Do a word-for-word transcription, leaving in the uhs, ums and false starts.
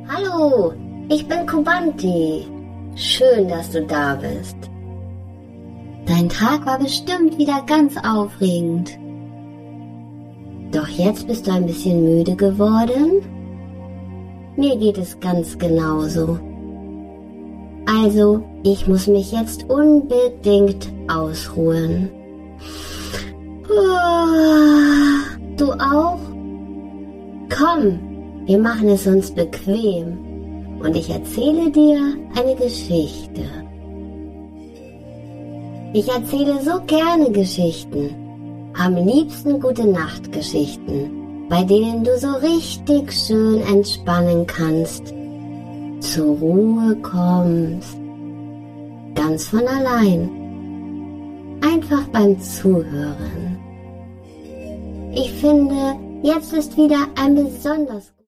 Hallo, ich bin Kubanti. Schön, dass du da bist. Dein Tag war bestimmt wieder ganz aufregend. Doch jetzt bist du ein bisschen müde geworden? Mir geht es ganz genauso. Also, ich muss mich jetzt unbedingt ausruhen. Du auch? Komm, wir machen es uns bequem und ich erzähle dir eine Geschichte. Ich erzähle so gerne Geschichten, am liebsten Gute-Nacht-Geschichten, bei denen du so richtig schön entspannen kannst, zur Ruhe kommst, ganz von allein, einfach beim Zuhören. Ich finde, jetzt ist wieder ein besonders